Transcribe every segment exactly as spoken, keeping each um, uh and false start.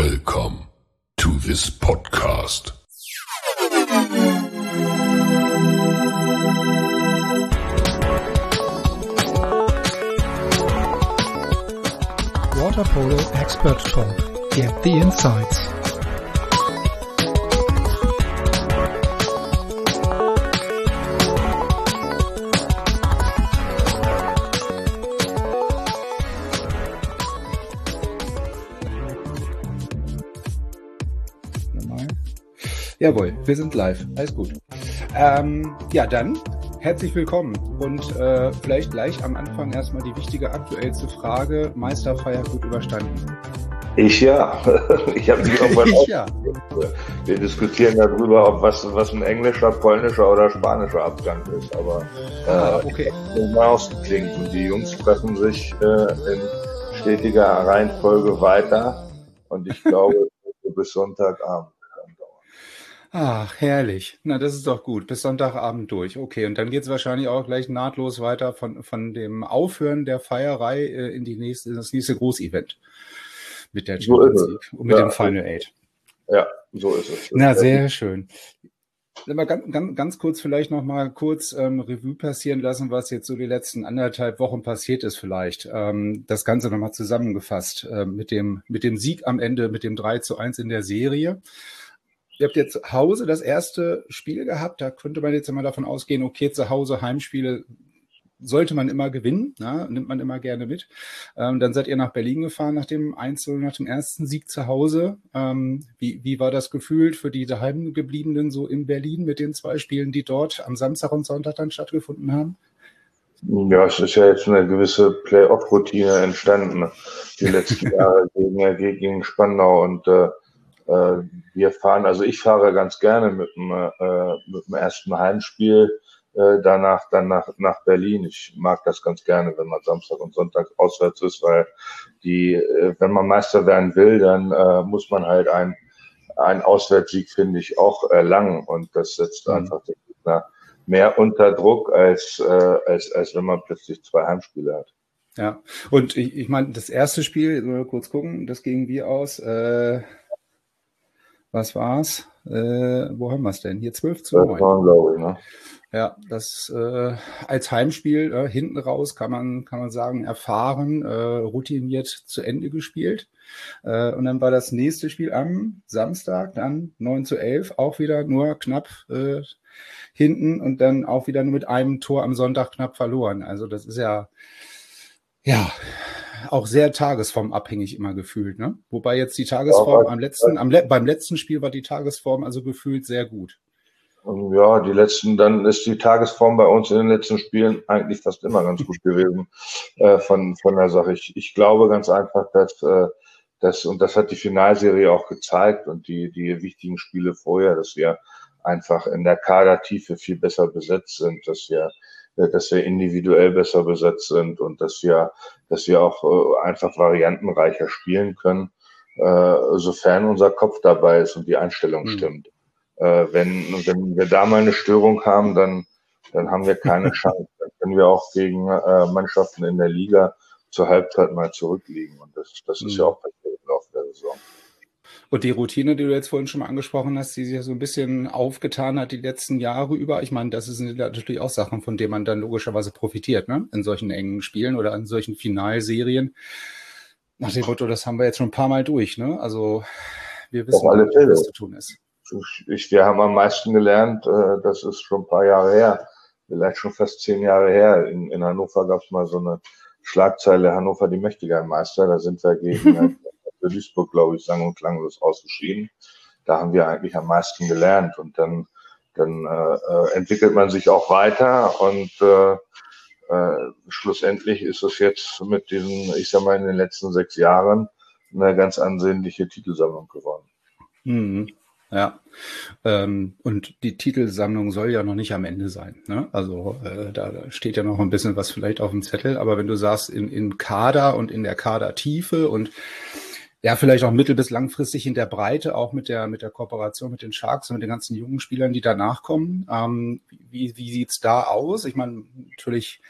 Welcome to this podcast. Water Polo Expert Talk. Get the insights. Jawohl, wir sind live. Alles gut. Ähm, ja, dann herzlich willkommen und äh, vielleicht gleich am Anfang erstmal die wichtige aktuellste Frage. Meisterfeier gut überstanden? Ich ja. Ich habe mich irgendwann ich ja. Wir diskutieren darüber, ob was, was ein englischer, polnischer oder spanischer Abgang ist. Aber äh, ah, okay. mal ausgeklingt. Und die Jungs treffen sich äh, in stetiger Reihenfolge weiter. Und ich glaube, bis Sonntagabend. Ach, herrlich. Na, das ist doch gut. Bis Sonntagabend durch. Okay, und dann geht es wahrscheinlich auch gleich nahtlos weiter von, von dem Aufhören der Feierei äh, in die nächste, das nächste Großevent mit der Champions League und mit ja, dem Final Eight. Ja, so ist es. Na, sehr schön. Aber ganz, ganz, ganz kurz vielleicht noch mal kurz ähm, Revue passieren lassen, was jetzt so die letzten anderthalb Wochen passiert ist vielleicht. Ähm, das Ganze nochmal zusammengefasst äh, mit dem, mit dem Sieg am Ende, mit dem drei zu eins in der Serie. Ihr habt jetzt zu Hause das erste Spiel gehabt, da könnte man jetzt immer davon ausgehen, okay, zu Hause Heimspiele sollte man immer gewinnen, na, nimmt man immer gerne mit. Ähm, dann seid ihr nach Berlin gefahren nach dem eins zu null, nach dem ersten Sieg zu Hause. Ähm, wie, wie war das gefühlt für die Daheimgebliebenen so in Berlin mit den zwei Spielen, die dort am Samstag und Sonntag dann stattgefunden haben? Ja, es ist ja jetzt eine gewisse Play-off-Routine entstanden, die letzten Jahre gegen, gegen Spandau und äh, wir fahren, also ich fahre ganz gerne mit dem, äh, mit dem ersten Heimspiel äh, danach dann nach, nach Berlin. Ich mag das ganz gerne, wenn man Samstag und Sonntag auswärts ist, weil die, äh, wenn man Meister werden will, dann äh, muss man halt ein einen Auswärtssieg, finde ich, auch erlangen, und das setzt mhm. einfach den Gegner mehr unter Druck, als, äh, als, als wenn man plötzlich zwei Heimspiele hat. Ja, und ich, ich meine, das erste Spiel, mal kurz gucken, das ging wie aus? Äh Was war's? Äh, wo haben wir es denn? Hier zwölf zu neun. Glaube ich, ne? Ja, das äh, als Heimspiel äh, hinten raus kann man kann man sagen erfahren, äh, routiniert zu Ende gespielt. Äh, und dann war das nächste Spiel am Samstag, dann neun zu elf, auch wieder nur knapp äh, hinten und dann auch wieder nur mit einem Tor am Sonntag knapp verloren. Also das ist ja ja auch sehr tagesformabhängig immer gefühlt, ne? Wobei jetzt die Tagesform am letzten, am le- beim letzten Spiel war die Tagesform also gefühlt sehr gut. Ja, die letzten, dann ist die Tagesform bei uns in den letzten Spielen eigentlich fast immer ganz gut gewesen äh, von von der Sache. Ich, ich glaube ganz einfach, dass äh, das und das hat die Finalserie auch gezeigt und die die wichtigen Spiele vorher, dass wir einfach in der Kadertiefe viel besser besetzt sind, dass wir dass wir individuell besser besetzt sind und dass wir, dass wir auch äh, einfach variantenreicher spielen können, äh, sofern unser Kopf dabei ist und die Einstellung mhm. stimmt. Äh, wenn, wenn wir da mal eine Störung haben, dann, dann haben wir keine Chance. Dann können wir auch gegen äh, Mannschaften in der Liga zur Halbzeit mal zurückliegen. Und das, das ist mhm. ja auch passiert im Laufe der Saison. Und die Routine, die du jetzt vorhin schon mal angesprochen hast, die sich ja so ein bisschen aufgetan hat die letzten Jahre über, ich meine, das sind natürlich auch Sachen, von denen man dann logischerweise profitiert, ne? In solchen engen Spielen oder in solchen Finalserien. Nach dem Motto, das haben wir jetzt schon ein paar Mal durch, ne? Also wir wissen, was zu tun ist. Ich, wir haben am meisten gelernt, äh, das ist schon ein paar Jahre her, vielleicht schon fast zehn Jahre her. In, in Hannover gab es mal so eine Schlagzeile, Hannover die mächtigen Meister, da sind wir gegen für Duisburg, glaube ich, sang- und klanglos ausgeschieden. Da haben wir eigentlich am meisten gelernt und dann, dann äh, entwickelt man sich auch weiter und äh, äh, schlussendlich ist es jetzt mit diesen, ich sag mal, in den letzten sechs Jahren eine ganz ansehnliche Titelsammlung geworden. Mhm. Ja, ähm, und die Titelsammlung soll ja noch nicht am Ende sein, ne? Also äh, da, da steht ja noch ein bisschen was vielleicht auf dem Zettel, aber wenn du sagst, in, in Kader und in der Kadertiefe und ja, vielleicht auch mittel- bis langfristig in der Breite, auch mit der mit der Kooperation mit den Sharks und mit den ganzen jungen Spielern, die danach kommen. Ähm, wie wie sieht's da aus? Ich meine, natürlich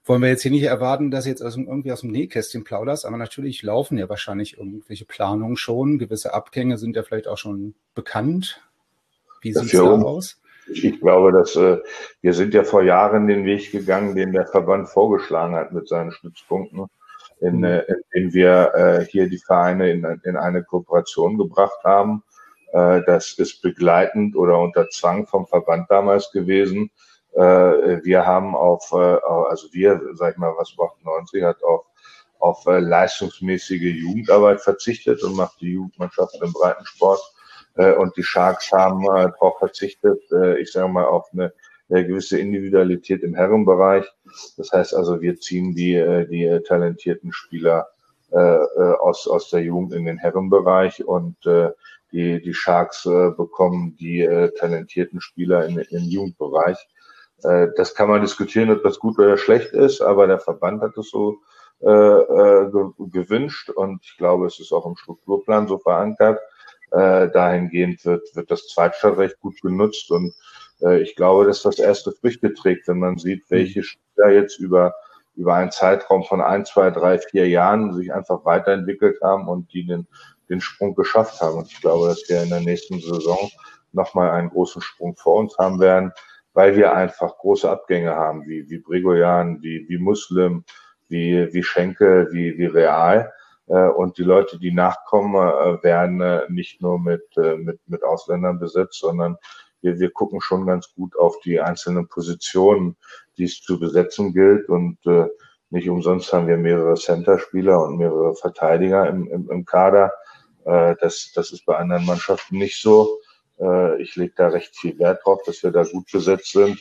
wollen wir jetzt hier nicht erwarten, dass jetzt aus, irgendwie aus dem Nähkästchen plauderst, aber natürlich laufen ja wahrscheinlich irgendwelche Planungen schon. Gewisse Abgänge sind ja vielleicht auch schon bekannt. Wie sieht es da aus? Ich glaube, dass äh, wir sind ja vor Jahren den Weg gegangen, den der Verband vorgeschlagen hat mit seinen Stützpunkten, in, mhm. äh, in, in wir äh, hier die Vereine in, in eine Kooperation gebracht haben. Äh, das ist begleitend oder unter Zwang vom Verband damals gewesen. Äh, wir haben auf, äh, also wir, sag ich mal, was achtundneunzig hat auf auf äh, leistungsmäßige Jugendarbeit verzichtet und macht die Jugendmannschaft im Breitensport. Und die Sharks haben äh, darauf verzichtet, äh, ich sage mal, auf eine, eine gewisse Individualität im Herrenbereich. Das heißt also, wir ziehen die, äh, die äh, talentierten Spieler äh, aus, aus der Jugend in den Herrenbereich und äh, die, die Sharks äh, bekommen die äh, talentierten Spieler in, im Jugendbereich. Äh, das kann man diskutieren, ob das gut oder schlecht ist, aber der Verband hat es so äh, äh, gewünscht und ich glaube, es ist auch im Strukturplan so verankert. Äh, dahingehend wird, wird das Zweitstadtrecht gut genutzt und äh, ich glaube, dass das erste Früchte trägt, wenn man sieht, welche Spieler jetzt über, über einen Zeitraum von ein, zwei, drei, vier Jahren sich einfach weiterentwickelt haben und die den, den Sprung geschafft haben. Und ich glaube, dass wir in der nächsten Saison nochmal einen großen Sprung vor uns haben werden, weil wir einfach große Abgänge haben, wie, wie Bregoyan, wie, wie Muslim, wie, wie Schenkel, wie, wie Real. Und die Leute, die nachkommen, werden nicht nur mit, mit, mit Ausländern besetzt, sondern wir, wir gucken schon ganz gut auf die einzelnen Positionen, die es zu besetzen gilt. Und nicht umsonst haben wir mehrere Center-Spieler und mehrere Verteidiger im, im, im Kader. Das, das ist bei anderen Mannschaften nicht so. Ich lege da recht viel Wert drauf, dass wir da gut besetzt sind.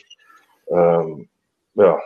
Ja.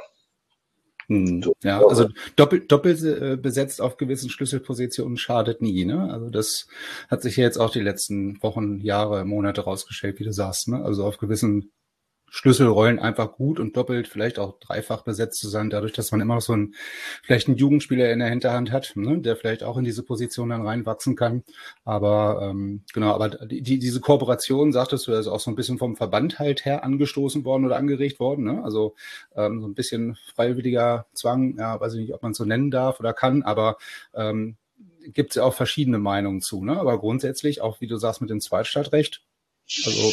Hm, ja, also doppelt, doppelt äh, besetzt auf gewissen Schlüsselpositionen schadet nie, ne? Also das hat sich ja jetzt auch die letzten Wochen, Jahre, Monate rausgestellt, wie du sagst, ne? Also auf gewissen Schlüsselrollen einfach gut und doppelt, vielleicht auch dreifach besetzt zu sein, dadurch, dass man immer noch so einen, vielleicht einen Jugendspieler in der Hinterhand hat, ne, der vielleicht auch in diese Position dann reinwachsen kann. Aber ähm, genau, aber die, diese Kooperation, sagtest du, ist auch so ein bisschen vom Verband halt her angestoßen worden oder angeregt worden, ne? Also ähm, so ein bisschen freiwilliger Zwang, ja, weiß ich nicht, ob man es so nennen darf oder kann, aber ähm, gibt es ja auch verschiedene Meinungen zu, ne? Aber grundsätzlich, auch wie du sagst, mit dem Zweitstadtrecht, also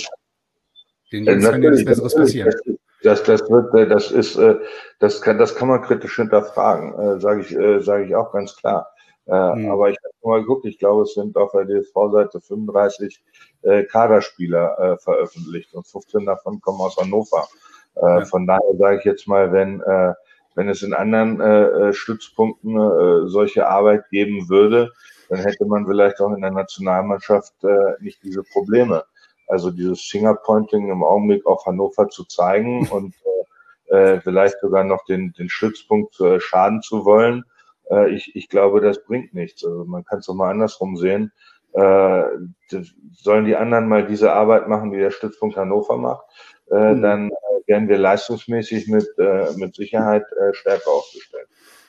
den Jungs kann ja nichts Besseres passieren. Das, das wird, das ist, das kann, das kann man kritisch hinterfragen, sage ich, sage ich auch ganz klar. Hm. Aber ich habe mal geguckt, ich glaube, es sind auf der D S V-Seite fünfunddreißig Kaderspieler veröffentlicht und fünfzehn davon kommen aus Hannover. Ja. Von daher sage ich jetzt mal, wenn, wenn es in anderen Stützpunkten solche Arbeit geben würde, dann hätte man vielleicht auch in der Nationalmannschaft nicht diese Probleme. Also dieses Fingerpointing im Augenblick auf Hannover zu zeigen und äh, vielleicht sogar noch den, den Stützpunkt äh, schaden zu wollen, äh, ich, ich glaube, das bringt nichts. Also man kann es auch mal andersrum sehen. Äh, sollen die anderen mal diese Arbeit machen, die der Stützpunkt Hannover macht, äh, mhm. dann werden wir leistungsmäßig mit, äh, mit Sicherheit äh, stärker aufgestellt.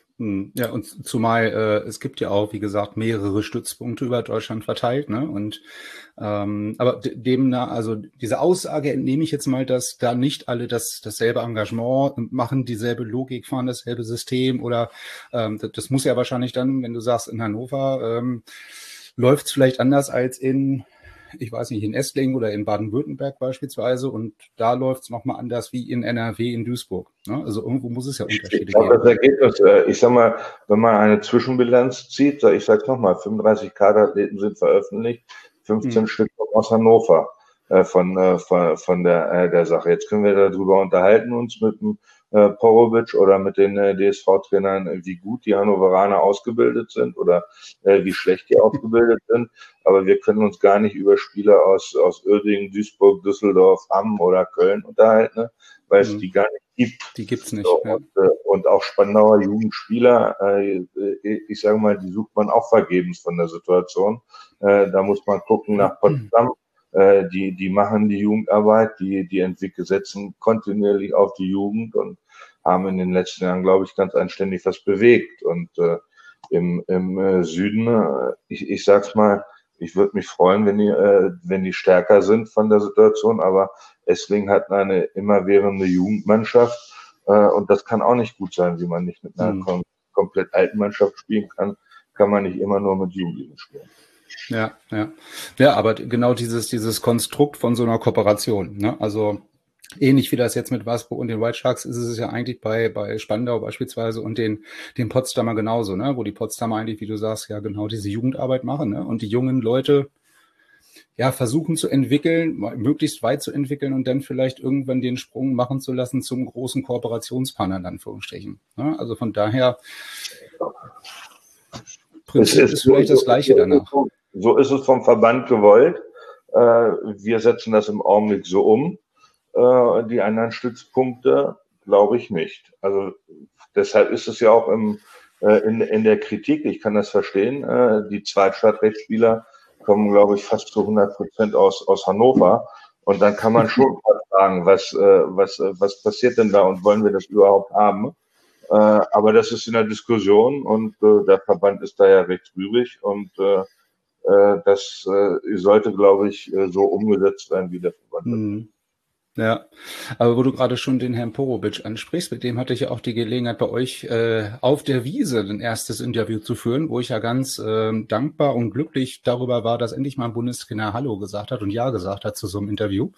Ja, und zumal äh, es gibt ja auch, wie gesagt, mehrere Stützpunkte über Deutschland verteilt, ne? Und ähm, aber demnach, also diese Aussage entnehme ich jetzt mal, dass da nicht alle das dasselbe Engagement machen, dieselbe Logik fahren, dasselbe System oder ähm, das, das muss ja wahrscheinlich dann, wenn du sagst, in Hannover ähm, läuft es vielleicht anders als in, ich weiß nicht, in Esslingen oder in Baden-Württemberg beispielsweise und da läuft es nochmal anders wie in N R W, in Duisburg. Ne? Also irgendwo muss es ja Unterschiede ich glaube, geben. Das Ergebnis, ich sag mal, wenn man eine Zwischenbilanz zieht, ich sag's nochmal, fünfunddreißig Kaderathleten sind veröffentlicht, fünfzehn hm. Stück aus Hannover äh, von, äh, von, von der, äh, der Sache. Jetzt können wir darüber unterhalten uns mit dem äh, Porovic oder mit den äh, D S V-Trainern, wie gut die Hannoveraner ausgebildet sind oder äh, wie schlecht die ausgebildet sind. Aber wir können uns gar nicht über Spieler aus, aus Uerdingen, Duisburg, Düsseldorf, Hamm oder Köln unterhalten, ne? Weil es mhm. die gar nicht gibt. Die gibt's nicht. So, ja. und, äh, und auch Spandauer Jugendspieler, äh, ich sage mal, die sucht man auch vergebens von der Situation. Äh, da muss man gucken nach Potsdam. Äh, die, die machen die Jugendarbeit, die, die entwickeln, setzen kontinuierlich auf die Jugend und haben in den letzten Jahren, glaube ich, ganz anständig was bewegt. Und äh, im, im äh, Süden, äh, ich, ich sag's mal, ich würde mich freuen, wenn die, äh, wenn die stärker sind von der Situation, aber Esslingen hat eine immerwährende Jugendmannschaft Äh, und das kann auch nicht gut sein, wie man nicht mit einer mhm. kom- komplett alten Mannschaft spielen kann, kann man nicht immer nur mit Jugendlichen spielen. Ja, ja. Ja, aber genau dieses, dieses Konstrukt von so einer Kooperation, ne? Also ähnlich wie das jetzt mit Waspo und den White Sharks ist es ja eigentlich bei, bei Spandau beispielsweise und den, den Potsdamer genauso, ne? Wo die Potsdamer eigentlich, wie du sagst, ja genau diese Jugendarbeit machen, ne? Und die jungen Leute ja versuchen zu entwickeln, möglichst weit zu entwickeln und dann vielleicht irgendwann den Sprung machen zu lassen zum großen Kooperationspartner in Anführungsstrichen. Ne? Also von daher Prinzip ist, ist vielleicht so, das Gleiche so, danach. So ist es vom Verband gewollt. Äh, wir setzen das im Augenblick so um. Äh, die anderen Stützpunkte glaube ich nicht. Also deshalb ist es ja auch im, äh, in, in der Kritik, ich kann das verstehen, äh, die Zweitstadtrechtsspieler kommen, glaube ich, fast zu hundert Prozent aus, aus Hannover. Und dann kann man schon fragen, was, äh, was, äh, was passiert denn da und wollen wir das überhaupt haben? Äh, aber das ist in der Diskussion und äh, der Verband ist da ja recht rührig und äh, äh, das äh, sollte, glaube ich, äh, so umgesetzt werden, wie der Verband mhm. Ja, aber wo du gerade schon den Herrn Porobic ansprichst, mit dem hatte ich ja auch die Gelegenheit, bei euch äh, auf der Wiese ein erstes Interview zu führen, wo ich ja ganz äh, dankbar und glücklich darüber war, dass endlich mal ein Bundestrainer Hallo gesagt hat und Ja gesagt hat zu so einem Interview.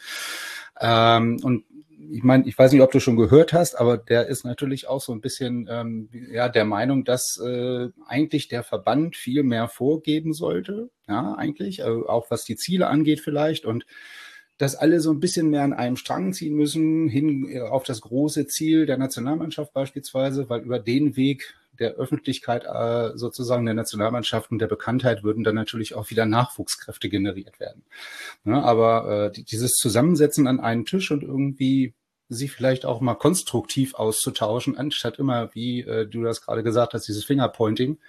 Ähm, und ich meine, ich weiß nicht, ob du schon gehört hast, aber der ist natürlich auch so ein bisschen ähm, ja der Meinung, dass äh, eigentlich der Verband viel mehr vorgeben sollte, ja eigentlich, äh, auch was die Ziele angeht vielleicht und dass alle so ein bisschen mehr an einem Strang ziehen müssen, hin auf das große Ziel der Nationalmannschaft beispielsweise, weil über den Weg der Öffentlichkeit äh, sozusagen der Nationalmannschaft und der Bekanntheit würden dann natürlich auch wieder Nachwuchskräfte generiert werden. Ja, aber äh, dieses Zusammensetzen an einen Tisch und irgendwie sich vielleicht auch mal konstruktiv auszutauschen, anstatt immer, wie äh, du das gerade gesagt hast, dieses Fingerpointing,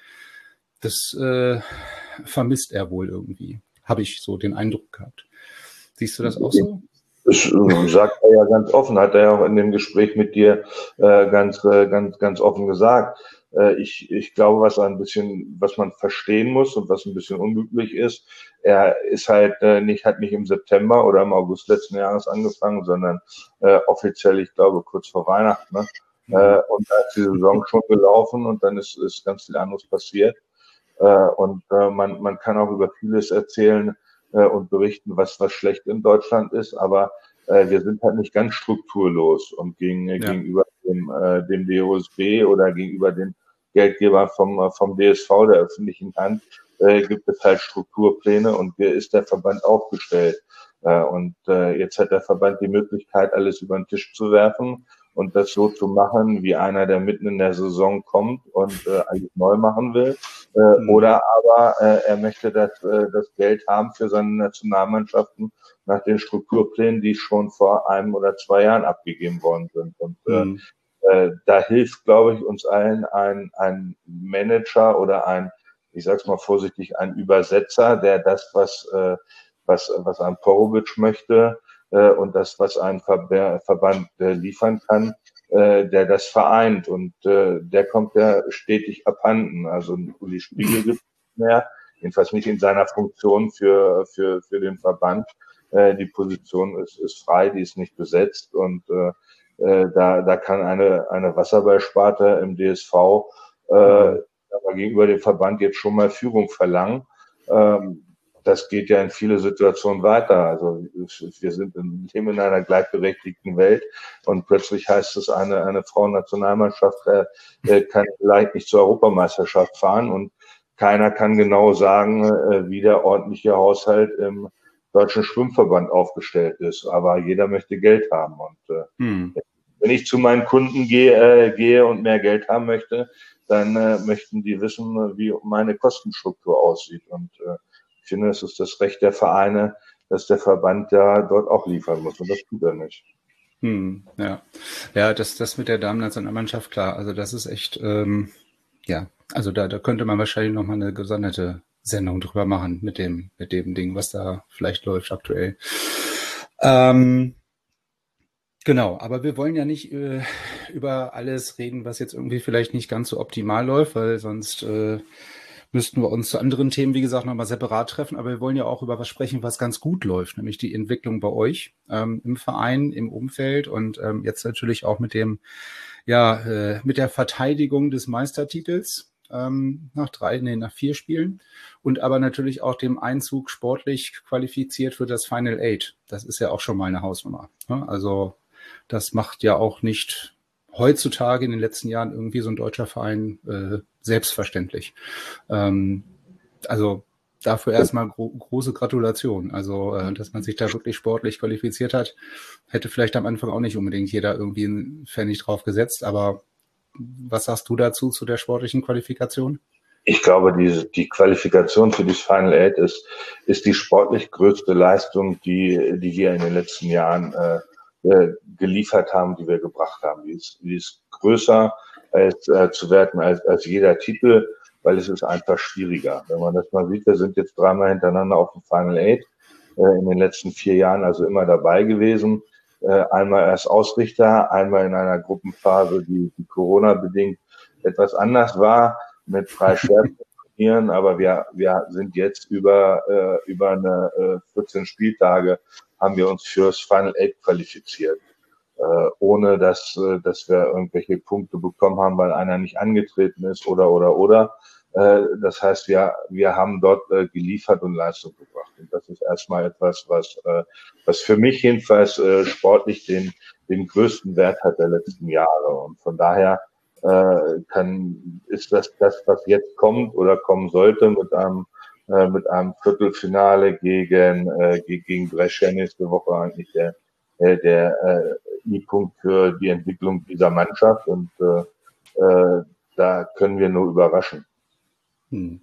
das äh, vermisst er wohl irgendwie. Habe ich so den Eindruck gehabt. Siehst du das auch so? Das sagt er ja ganz offen, hat er ja auch in dem Gespräch mit dir äh, ganz, äh, ganz, ganz offen gesagt. Äh, ich, ich glaube, was ein bisschen, was man verstehen muss und was ein bisschen unglücklich ist, er ist halt äh, nicht, hat nicht im September oder im August letzten Jahres angefangen, sondern äh, offiziell, ich glaube, kurz vor Weihnachten. Ne? Mhm. Äh, und da ist die Saison schon gelaufen und dann ist, ist ganz viel anderes passiert. Äh, und äh, man, man kann auch über vieles erzählen, und berichten, was was schlecht in Deutschland ist, aber äh, wir sind halt nicht ganz strukturlos und gegen, ja. gegenüber dem, äh, dem D O S B oder gegenüber den Geldgebern vom vom D S V, der öffentlichen Hand, äh, gibt es halt Strukturpläne und hier ist der Verband aufgestellt. Äh, und äh, jetzt hat der Verband die Möglichkeit, alles über den Tisch zu werfen und das so zu machen, wie einer, der mitten in der Saison kommt und äh, alles neu machen will. Äh, mhm. Oder aber äh, er möchte das, äh, das Geld haben für seine Nationalmannschaften nach den Strukturplänen, die schon vor einem oder zwei Jahren abgegeben worden sind. Und mhm. äh, da hilft, glaube ich, uns allen ein, ein Manager oder ein, ich sag's mal vorsichtig, ein Übersetzer, der das, was, äh, was, was ein Porobic möchte, und das, was ein Ver- Verband äh, liefern kann, äh, der das vereint. Und äh, der kommt ja stetig abhanden. Also Uli Spiegel gibt es nicht mehr, jedenfalls nicht in seiner Funktion für, für, für den Verband. Äh, die Position ist, ist frei, die ist nicht besetzt. Und äh, äh, da, da kann eine, eine Wasserballsparte im D S V äh, mhm. aber gegenüber dem Verband jetzt schon mal Führung verlangen. Ähm, Das geht ja in viele Situationen weiter. Also wir sind in, leben in einer gleichberechtigten Welt und plötzlich heißt es, eine, eine Frauennationalmannschaft äh, kann vielleicht nicht zur Europameisterschaft fahren und keiner kann genau sagen, äh, wie der ordentliche Haushalt im Deutschen Schwimmverband aufgestellt ist. Aber jeder möchte Geld haben. Und äh, hm. wenn ich zu meinen Kunden gehe, äh, gehe und mehr Geld haben möchte, dann äh, möchten die wissen, wie meine Kostenstruktur aussieht. Und äh, ich finde, es ist das Recht der Vereine, dass der Verband ja dort auch liefern muss. Und das tut er nicht. Hm, ja, ja, das, das mit der Damen-Nationalmannschaft, klar. Also das ist echt, ähm, ja, also da, da könnte man wahrscheinlich noch mal eine gesonderte Sendung drüber machen mit dem, mit dem Ding, was da vielleicht läuft aktuell. Ähm, genau, aber wir wollen ja nicht äh, über alles reden, was jetzt irgendwie vielleicht nicht ganz so optimal läuft, weil sonst äh, müssten wir uns zu anderen Themen, wie gesagt, nochmal separat treffen. Aber wir wollen ja auch über was sprechen, was ganz gut läuft, nämlich die Entwicklung bei euch ähm, im Verein, im Umfeld und ähm, jetzt natürlich auch mit dem, ja, äh, mit der Verteidigung des Meistertitels ähm, nach drei, nee, nach vier Spielen und aber natürlich auch dem Einzug sportlich qualifiziert für das Final Eight. Das ist ja auch schon mal eine Hausnummer. Ne? Also das macht ja auch nicht heutzutage in den letzten Jahren irgendwie so ein deutscher Verein äh, selbstverständlich. Ähm, also dafür erstmal gro- große Gratulation. Also, äh, dass man sich da wirklich sportlich qualifiziert hat, hätte vielleicht am Anfang auch nicht unbedingt jeder irgendwie einen Pfennig drauf gesetzt. Aber was sagst du dazu, zu der sportlichen Qualifikation? Ich glaube, diese, die Qualifikation für das Final Eight ist, ist die sportlich größte Leistung, die, die wir in den letzten Jahren äh, äh, geliefert haben, die wir gebracht haben. Die ist, die ist größer als, äh, zu werten als, als jeder Titel, weil es ist einfach schwieriger. Wenn man das mal sieht, wir sind jetzt dreimal hintereinander auf dem Final Eight äh, in den letzten vier Jahren, also immer dabei gewesen. Äh, einmal als Ausrichter, einmal in einer Gruppenphase, die, die Corona-bedingt etwas anders war, mit drei schweren Turnieren, aber wir, wir sind jetzt über, äh, über eine äh, vierzehn Spieltage haben wir uns fürs Final Eight qualifiziert, äh, ohne dass, äh, dass wir irgendwelche Punkte bekommen haben, weil einer nicht angetreten ist oder, oder, oder. Äh, das heißt, wir, wir haben dort äh, geliefert und Leistung gebracht. Und das ist erstmal etwas, was, äh, was für mich jedenfalls äh, sportlich den, den größten Wert hat der letzten Jahre. Und von daher äh, kann, ist das das, was jetzt kommt oder kommen sollte mit einem, äh, mit einem Viertelfinale gegen, äh, gegen Brescia nächste Woche eigentlich der, der, der äh, I-Punkt für die Entwicklung dieser Mannschaft und äh, äh, da können wir nur überraschen. Hm.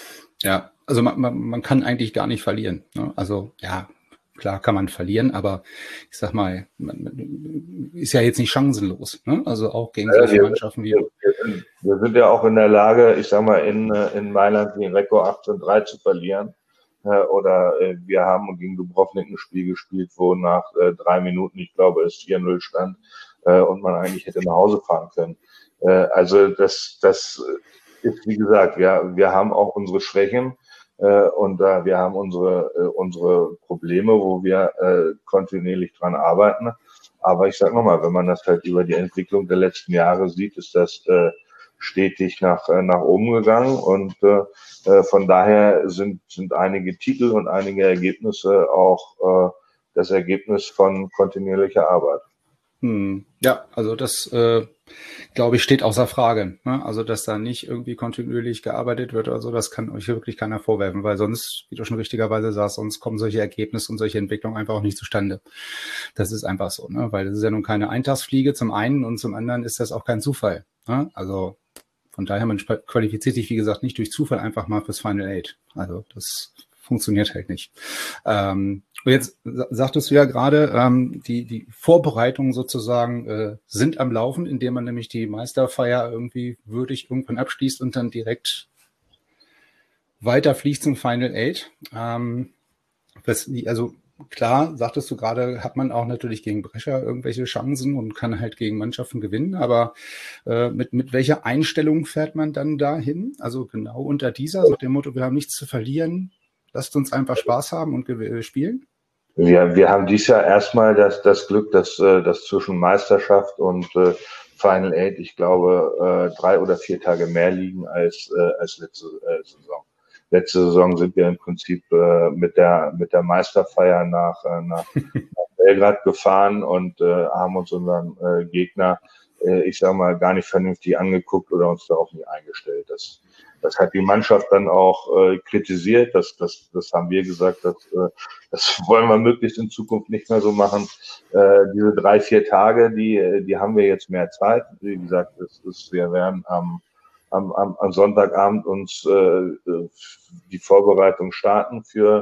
Ja, also man, man, man kann eigentlich gar nicht verlieren. Ne? Also ja, klar kann man verlieren, aber ich sag mal, man, man ist ja jetzt nicht chancenlos. Ne? Also auch gegen Ja, solche wir, Mannschaften wie. wir, wir, sind, wir sind ja auch in der Lage, ich sag mal, in, in Mailand den Rekord achtzehn drei zu verlieren. Äh, oder äh, wir haben gegen Dubrovnik ein Spiel gespielt, wo nach äh, drei Minuten, ich glaube, es vier null stand äh, und man eigentlich hätte nach Hause fahren können. Äh, also das, das ist, wie gesagt, wir, wir haben auch unsere Schwächen. Äh, und äh, wir haben unsere, äh, unsere Probleme, wo wir äh, kontinuierlich dran arbeiten. Aber ich sage nochmal, wenn man das halt über die Entwicklung der letzten Jahre sieht, ist das äh, stetig nach, äh, nach oben gegangen. Und äh, von daher sind, sind einige Titel und einige Ergebnisse auch äh, das Ergebnis von kontinuierlicher Arbeit. Hm, ja, also das, äh, glaube ich, steht außer Frage. Ne? Also, dass da nicht irgendwie kontinuierlich gearbeitet wird oder so, das kann euch wirklich keiner vorwerfen, weil sonst, wie du schon richtigerweise sagst, sonst kommen solche Ergebnisse und solche Entwicklungen einfach auch nicht zustande. Das ist einfach so, ne? Weil das ist ja nun keine Eintagsfliege zum einen und zum anderen ist das auch kein Zufall. Ne? Also von daher, man qualifiziert sich, wie gesagt, nicht durch Zufall einfach mal fürs Final Eight. Also das funktioniert halt nicht. Ähm, und jetzt sagtest du ja gerade, ähm, die, die Vorbereitungen sozusagen äh, sind am Laufen, indem man nämlich die Meisterfeier irgendwie würdig irgendwann abschließt und dann direkt weiterfliegt zum Final Eight. Ähm, das, also klar, sagtest du gerade, hat man auch natürlich gegen Brescia irgendwelche Chancen und kann halt gegen Mannschaften gewinnen, aber äh, mit, mit welcher Einstellung fährt man dann dahin? Also genau unter dieser, so dem Motto, wir haben nichts zu verlieren, lasst uns einfach Spaß haben und spielen? Wir, wir haben dieses Jahr erstmal das, das Glück, dass, äh, dass zwischen Meisterschaft und äh, Final Eight, ich glaube, äh, drei oder vier Tage mehr liegen als, äh, als letzte äh, Saison. Letzte Saison sind wir im Prinzip äh, mit der mit der Meisterfeier nach, äh, nach, nach Belgrad gefahren und äh, haben uns unseren äh, Gegner, äh, ich sag mal, gar nicht vernünftig angeguckt oder uns darauf nicht eingestellt. Das, das hat die Mannschaft dann auch äh, kritisiert. Das, das, das haben wir gesagt, dass, äh, das wollen wir möglichst in Zukunft nicht mehr so machen. Äh, diese drei, vier Tage, die, die haben wir jetzt mehr Zeit. Wie gesagt, es ist, wir werden am Am, am, am Sonntagabend uns äh, die Vorbereitung starten für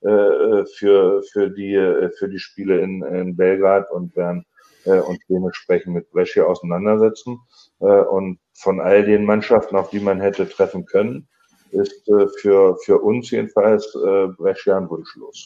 äh, für für die für die Spiele in, in Belgrad und werden äh, uns dementsprechend mit Brescia auseinandersetzen. Äh, und von all den Mannschaften, auf die man hätte treffen können, ist äh, für für uns jedenfalls äh, Brescia ein Wunschlos.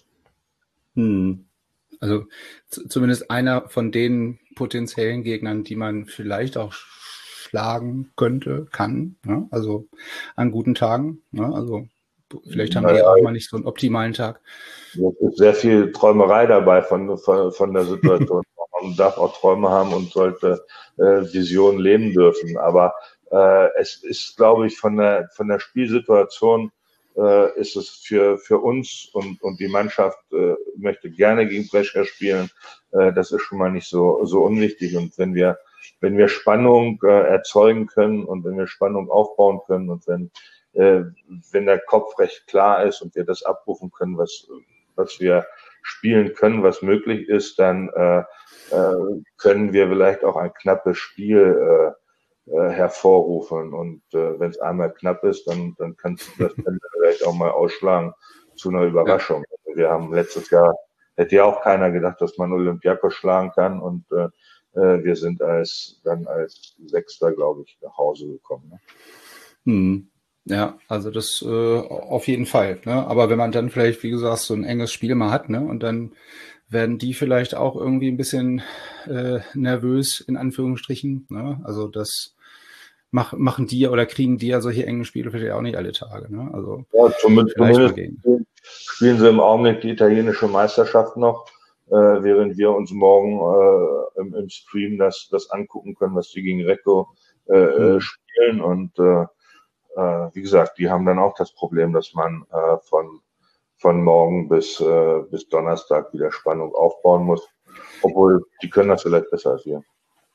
Hm. Also z- zumindest einer von den potenziellen Gegnern, die man vielleicht auch schlagen könnte, kann, ne? Also an guten Tagen. Ne? Also vielleicht haben naja, die auch mal nicht so einen optimalen Tag. Es ist sehr viel Träumerei dabei von, von, von der Situation. Man darf auch Träume haben und sollte äh, Visionen leben dürfen. Aber äh, es ist, glaube ich, von der, von der Spielsituation äh, ist es für, für uns und, und die Mannschaft äh, möchte gerne gegen Brescia spielen. Äh, das ist schon mal nicht so, so unwichtig. Und wenn wir, wenn wir Spannung äh, erzeugen können und wenn wir Spannung aufbauen können und wenn, äh, wenn der Kopf recht klar ist und wir das abrufen können, was, was wir spielen können, was möglich ist, dann äh, äh, können wir vielleicht auch ein knappes Spiel äh, äh, hervorrufen. Und äh, wenn es einmal knapp ist, dann, dann kannst du das dann vielleicht auch mal ausschlagen zu einer Überraschung. Ja. Wir haben letztes Jahr, hätte ja auch keiner gedacht, dass man Olympiakos schlagen kann. Und äh, wir sind als dann als Sechster, glaube ich, nach Hause gekommen. Ne? Hm. Ja, also das äh, auf jeden Fall. Ne? Aber wenn man dann vielleicht, wie gesagt, so ein enges Spiel mal hat, ne, und dann werden die vielleicht auch irgendwie ein bisschen äh, nervös, in Anführungsstrichen. Ne? Also das mach, machen die oder kriegen die ja solche engen Spiele vielleicht auch nicht alle Tage. Ne? Also ja, zumindest, zumindest spielen sie im Augenblick die italienische Meisterschaft noch, äh, während wir uns morgen äh, im, im Stream das, das angucken können, was die gegen Recco äh, hm. spielen. Und äh, wie gesagt, die haben dann auch das Problem, dass man äh, von, von morgen bis, äh, bis Donnerstag wieder Spannung aufbauen muss. Obwohl, die können das vielleicht besser als wir.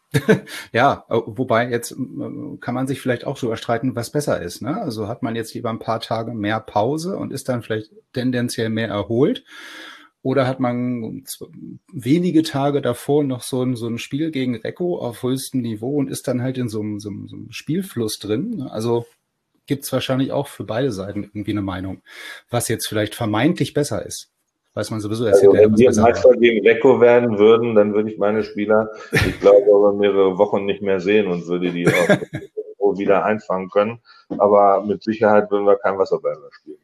Ja, wobei jetzt kann man sich vielleicht auch drüber streiten, was besser ist. Ne? Also hat man jetzt lieber ein paar Tage mehr Pause und ist dann vielleicht tendenziell mehr erholt? Oder hat man wenige Tage davor noch so ein, so ein Spiel gegen Recco auf höchstem Niveau und ist dann halt in so einem, so einem, so einem Spielfluss drin? Also gibt es wahrscheinlich auch für beide Seiten irgendwie eine Meinung, was jetzt vielleicht vermeintlich besser ist. Weiß man sowieso erst also hinterher, wenn wir Meister gegen Recco werden würden, dann würde ich meine Spieler, ich glaube, über mehrere Wochen nicht mehr sehen und würde die auch wieder einfangen können. Aber mit Sicherheit würden wir kein Wasserball mehr spielen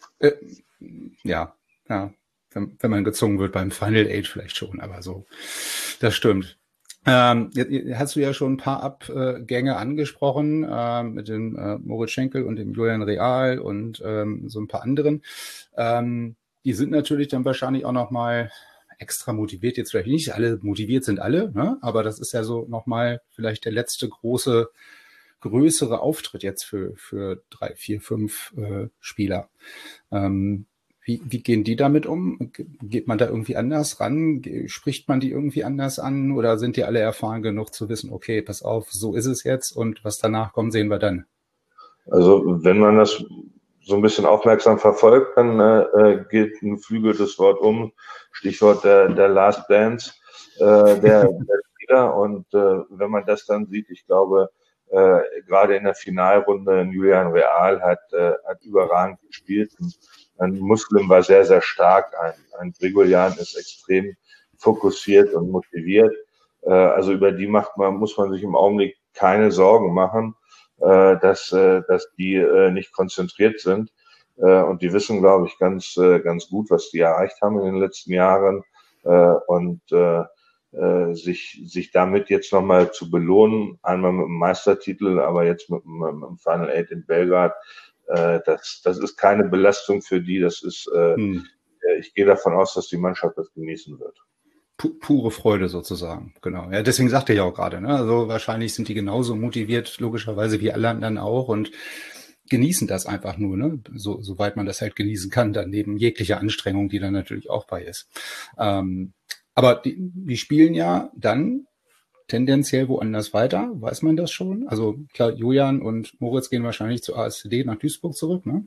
können. Äh, ja, ja. Wenn, wenn man gezwungen wird beim Final Eight vielleicht schon, aber so, das stimmt. Ähm, jetzt hast du ja schon ein paar Abgänge angesprochen, äh, mit dem äh, Moritz Schenkel und dem Julian Real und ähm, so ein paar anderen. Ähm, die sind natürlich dann wahrscheinlich auch nochmal extra motiviert. Jetzt vielleicht nicht alle motiviert sind alle, ne? Aber das ist ja so nochmal vielleicht der letzte große, größere Auftritt jetzt für, für drei, vier, fünf äh, Spieler. Ähm, Wie, wie gehen die damit um? Geht man da irgendwie anders ran? Spricht man die irgendwie anders an? Oder sind die alle erfahren genug zu wissen, okay, pass auf, so ist es jetzt und was danach kommt, sehen wir dann? Also wenn man das so ein bisschen aufmerksam verfolgt, dann äh, geht ein geflügeltes Wort um, Stichwort der, der Last Dance äh, der, der Spieler. Und äh, wenn man das dann sieht, ich glaube, äh, gerade in der Finalrunde, Julian Real hat, äh, hat überragend gespielt. Und ein Muslim war sehr, sehr stark. Ein, ein Grigorian ist extrem fokussiert und motiviert. Äh, also über die macht man, muss man sich im Augenblick keine Sorgen machen, äh, dass, äh, dass die äh, nicht konzentriert sind. Äh, und die wissen, glaube ich, ganz, äh, ganz gut, was die erreicht haben in den letzten Jahren. Äh, und äh, äh, sich, sich damit jetzt nochmal zu belohnen, einmal mit dem Meistertitel, aber jetzt mit, mit dem Final Eight in Belgrad. Das, das ist keine Belastung für die. Das ist, äh, hm. ich gehe davon aus, dass die Mannschaft das genießen wird. Pure Freude sozusagen, genau. Ja, deswegen sagte ich auch gerade, ne? Also wahrscheinlich sind die genauso motiviert, logischerweise wie alle anderen auch und genießen das einfach nur, ne? So, soweit man das halt genießen kann, dann neben jeglicher Anstrengung, die dann natürlich auch bei ist. Ähm, aber die, die spielen ja dann tendenziell woanders weiter, weiß man das schon? Also klar, Julian und Moritz gehen wahrscheinlich zu A S C D nach Duisburg zurück, ne?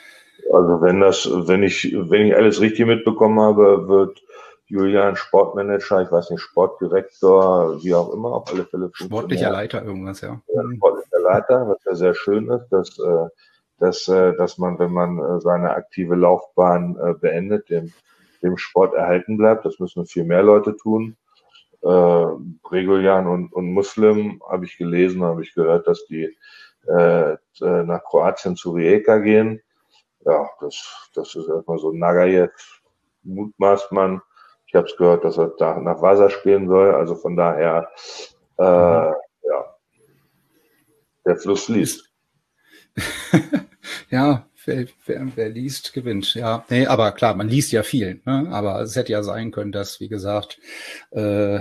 Also wenn das, wenn ich, wenn ich alles richtig mitbekommen habe, wird Julian Sportmanager, ich weiß nicht, Sportdirektor, wie auch immer, auf alle Fälle. Sportlicher Leiter irgendwas, ja. ja Sportlicher Leiter, was ja sehr schön ist, dass, dass, dass man, wenn man seine aktive Laufbahn beendet, dem, dem Sport erhalten bleibt. Das müssen viel mehr Leute tun. Äh, Gregorian und, und Muslim habe ich gelesen, habe ich gehört, dass die äh, nach Kroatien zu Rijeka gehen. Ja, das, das ist erstmal so Nagajev, mutmaßt man. Ich habe es gehört, dass er da nach Vasas gehen soll. Also von daher, äh, mhm. ja. Der Fluss liest. Ja, wer, wer, wer liest, gewinnt. Ja, nee, aber klar, man liest ja viel. Ne? Aber es hätte ja sein können, dass, wie gesagt, äh,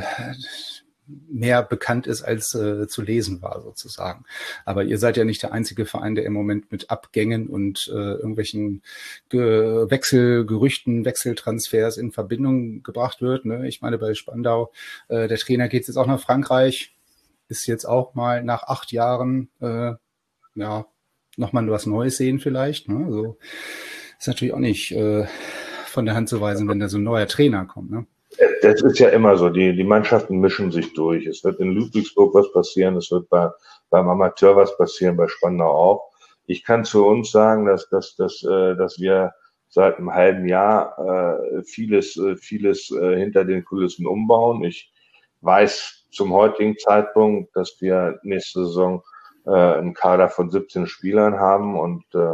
mehr bekannt ist, als äh, zu lesen war, sozusagen. Aber ihr seid ja nicht der einzige Verein, der im Moment mit Abgängen und äh, irgendwelchen Ge- Wechselgerüchten, Wechseltransfers in Verbindung gebracht wird. Ne? Ich meine, bei Spandau, äh, der Trainer geht jetzt auch nach Frankreich, ist jetzt auch mal nach acht Jahren, äh, ja, nochmal was Neues sehen vielleicht. Ne? Also ist natürlich auch nicht äh, von der Hand zu weisen, wenn da so ein neuer Trainer kommt. Ne? Das ist ja immer so, die, die Mannschaften mischen sich durch. Es wird in Ludwigsburg was passieren, es wird bei, beim Amateur was passieren, bei Spandau auch. Ich kann zu uns sagen, dass, dass, dass, äh, dass wir seit einem halben Jahr äh, vieles, äh, vieles äh, hinter den Kulissen umbauen. Ich weiß zum heutigen Zeitpunkt, dass wir nächste Saison äh, einen Kader von siebzehn Spielern haben und äh,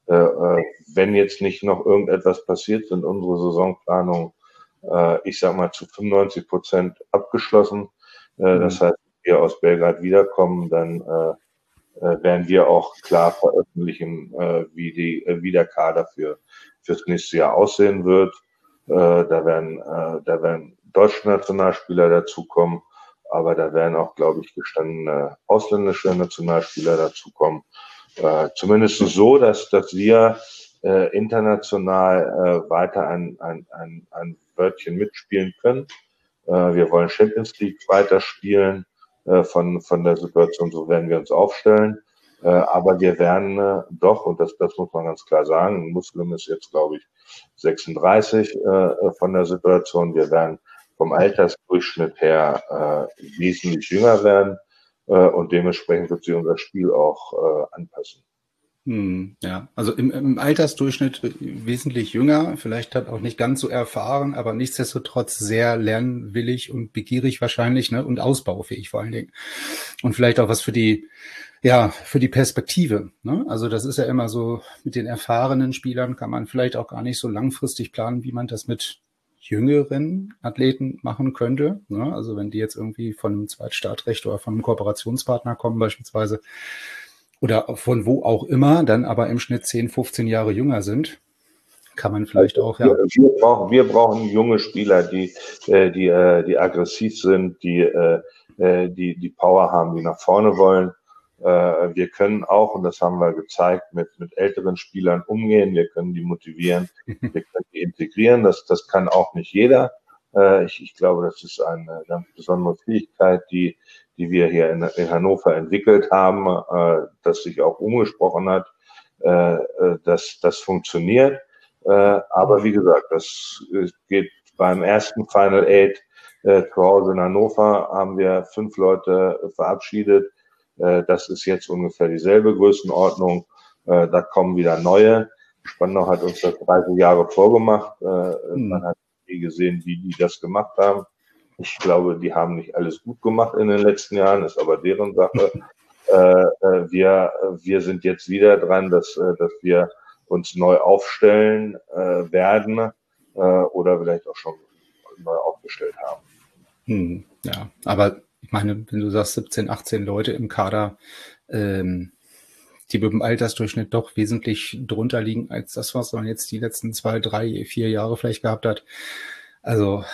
äh, wenn jetzt nicht noch irgendetwas passiert, sind unsere Saisonplanungen, äh, ich sag mal, zu fünfundneunzig Prozent abgeschlossen. Äh, mhm. Das heißt, wenn wir aus Belgrad wiederkommen, dann äh, äh, werden wir auch klar veröffentlichen, äh, wie, die, äh, wie der Kader für fürs nächste Jahr aussehen wird. Äh, da werden, äh, da werden deutsche Nationalspieler dazukommen, aber da werden auch, glaube ich, gestandene ausländische Nationalspieler dazukommen. Äh, zumindest so, dass, dass wir äh, international äh, weiter ein, ein, ein, ein Wörtchen mitspielen können. Äh, wir wollen Champions League weiterspielen. Äh, von, von der Situation, so werden wir uns aufstellen. Äh, aber wir werden äh, doch, und das, das muss man ganz klar sagen, Muslim ist jetzt, glaube ich, sechsunddreißig äh, von der Situation. Wir werden vom Altersdurchschnitt her äh, wesentlich jünger werden. Äh, und dementsprechend wird sich unser Spiel auch äh, anpassen. Hm, ja, also im, im Altersdurchschnitt wesentlich jünger, vielleicht hat auch nicht ganz so erfahren, aber nichtsdestotrotz sehr lernwillig und begierig wahrscheinlich, ne, und ausbaufähig vor allen Dingen. Und vielleicht auch was für die, ja, für die Perspektive, ne? Also das ist ja immer so, mit den erfahrenen Spielern kann man vielleicht auch gar nicht so langfristig planen, wie man das mit jüngeren Athleten machen könnte, ne? Also wenn die jetzt irgendwie von einem Zweitstartrecht oder von einem Kooperationspartner kommen beispielsweise, oder von wo auch immer, dann aber im Schnitt zehn, fünfzehn Jahre jünger sind, kann man vielleicht auch, ja. Wir, wir, brauchen, wir brauchen junge Spieler, die, äh, die, äh, die aggressiv sind, die, äh, die, die Power haben, die nach vorne wollen. Äh, wir können auch, und das haben wir gezeigt, mit, mit älteren Spielern umgehen. Wir können die motivieren, wir können die integrieren. Das, das kann auch nicht jeder. Äh, ich, ich glaube, das ist eine ganz besondere Fähigkeit, die, die wir hier in, in Hannover entwickelt haben, äh, das sich auch umgesprochen hat, äh, dass das funktioniert. Äh, aber wie gesagt, das geht beim ersten Final Eight äh, zu Hause in Hannover, haben wir fünf Leute verabschiedet. Äh, das ist jetzt ungefähr dieselbe Größenordnung. Äh, da kommen wieder neue. Spandau hat uns das dreißig Jahre vorgemacht. Äh, hm. Man hat nie gesehen, wie die das gemacht haben. Ich glaube, die haben nicht alles gut gemacht in den letzten Jahren, ist aber deren Sache. äh, wir, wir sind jetzt wieder dran, dass, dass wir uns neu aufstellen äh, werden äh, oder vielleicht auch schon neu aufgestellt haben. Hm, ja, aber ich meine, wenn du sagst siebzehn, achtzehn Leute im Kader, ähm, die mit dem Altersdurchschnitt doch wesentlich drunter liegen als das, was man jetzt die letzten zwei, drei, vier Jahre vielleicht gehabt hat. Also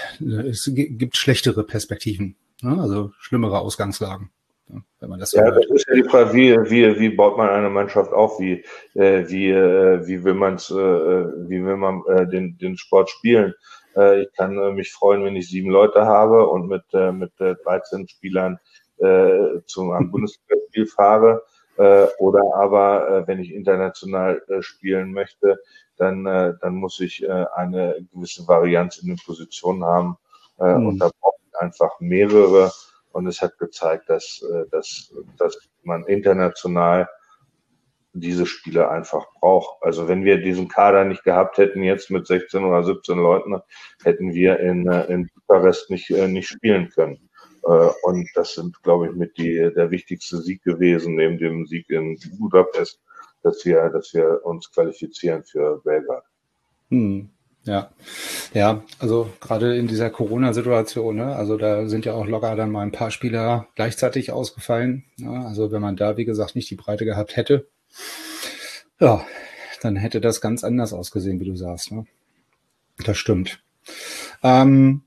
es gibt schlechtere Perspektiven, ne? Also schlimmere Ausgangslagen, ne? Wenn man das so ja, hört. Das ist ja die Frage, wie, wie, wie baut man eine Mannschaft auf, wie, äh, wie, äh, wie will man's, äh, wie will man äh, den, den Sport spielen. Äh, ich kann äh, mich freuen, wenn ich sieben Leute habe und mit, äh, mit äh, dreizehn Spielern äh, zum einem Bundesligaspiel fahre. Äh, oder aber, äh, wenn ich international äh, spielen möchte, dann, äh, dann muss ich äh, eine gewisse Varianz in den Positionen haben. Äh, hm. Und da brauche ich einfach mehrere. Und es hat gezeigt, dass, äh, dass, dass man international diese Spieler einfach braucht. Also wenn wir diesen Kader nicht gehabt hätten, jetzt mit sechzehn oder siebzehn Leuten, hätten wir in, in Bukarest nicht, nicht spielen können. Und das sind, glaube ich, mit die, der wichtigste Sieg gewesen, neben dem Sieg in Budapest, dass wir, dass wir uns qualifizieren für Belgrad. Hm. Ja, ja, also gerade in dieser Corona-Situation, ne, also da sind ja auch locker dann mal ein paar Spieler gleichzeitig ausgefallen. Ne? Also wenn man da, wie gesagt, nicht die Breite gehabt hätte, ja, dann hätte das ganz anders ausgesehen, wie du sagst. Ne? Das stimmt. Ähm,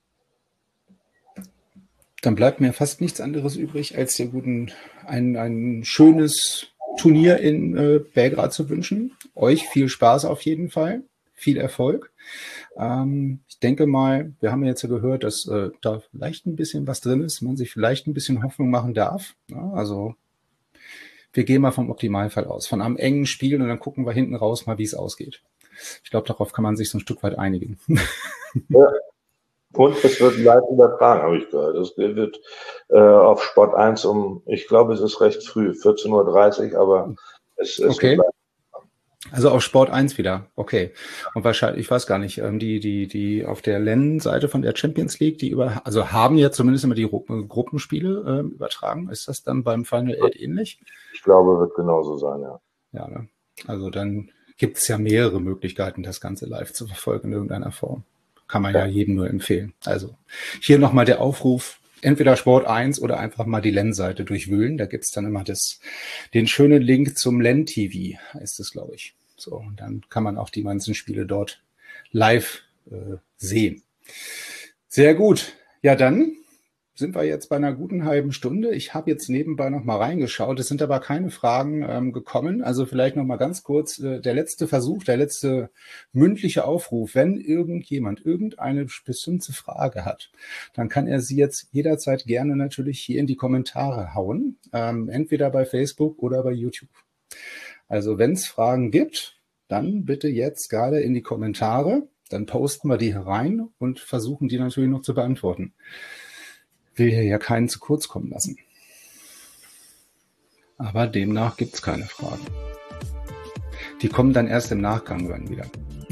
dann bleibt mir fast nichts anderes übrig, als dir guten ein, ein schönes Turnier in äh, Belgrad zu wünschen. Euch viel Spaß auf jeden Fall. Viel Erfolg. Ähm, ich denke mal, wir haben jetzt ja gehört, dass äh, da vielleicht ein bisschen was drin ist, man sich vielleicht ein bisschen Hoffnung machen darf. Ja, also wir gehen mal vom Optimalfall aus, von einem engen Spiel und dann gucken wir hinten raus mal, wie es ausgeht. Ich glaube, darauf kann man sich so ein Stück weit einigen. Ja. Und es wird live übertragen, habe ich gehört. Es wird äh, auf Sport eins um, ich glaube, es ist recht früh, vierzehn Uhr dreißig, aber es, es okay. wird live. Also auf Sport eins wieder, okay. Und wahrscheinlich, ich weiß gar nicht, die, die, die auf der L E N-Seite von der Champions League, die über, also haben ja zumindest immer die Gruppenspiele äh, übertragen. Ist das dann beim Final Eight ähnlich? Ich glaube, wird genauso sein, ja. Ja, ne? Also dann gibt es ja mehrere Möglichkeiten, das Ganze live zu verfolgen in irgendeiner Form. Kann man ja, ja jedem nur empfehlen. Also hier nochmal der Aufruf, entweder Sport eins oder einfach mal die L E N-Seite durchwühlen. Da gibt's dann immer das, den schönen Link zum L E N-T V, heißt es, glaube ich. So, und dann kann man auch die ganzen Spiele dort live äh, sehen. Sehr gut. Ja, dann sind wir jetzt bei einer guten halben Stunde. Ich habe jetzt nebenbei noch mal reingeschaut. Es sind aber keine Fragen ähm, gekommen. Also vielleicht noch mal ganz kurz äh, der letzte Versuch, der letzte mündliche Aufruf. Wenn irgendjemand irgendeine bestimmte Frage hat, dann kann er sie jetzt jederzeit gerne natürlich hier in die Kommentare hauen. Ähm, entweder bei Facebook oder bei YouTube. Also wenn es Fragen gibt, dann bitte jetzt gerade in die Kommentare. Dann posten wir die herein und versuchen die natürlich noch zu beantworten. Will hier ja keinen zu kurz kommen lassen. Aber demnach gibt es keine Fragen. Die kommen dann erst im Nachgang dann wieder.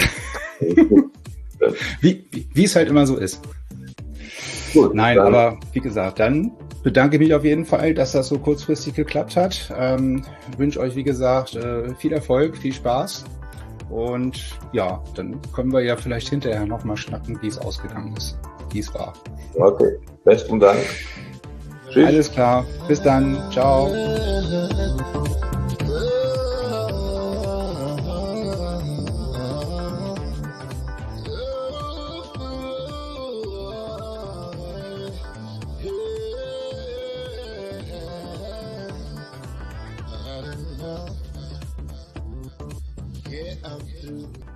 wie, wie, wie es halt immer so ist. Gut, Nein, dann. Aber wie gesagt, dann bedanke ich mich auf jeden Fall, dass das so kurzfristig geklappt hat. Ähm, wünsche euch, wie gesagt, äh, viel Erfolg, viel Spaß. Und ja, dann können wir ja vielleicht hinterher nochmal schnacken, wie es ausgegangen ist, wie es war. Okay, besten Dank. Tschüss. Alles klar, bis dann, ciao. Get out through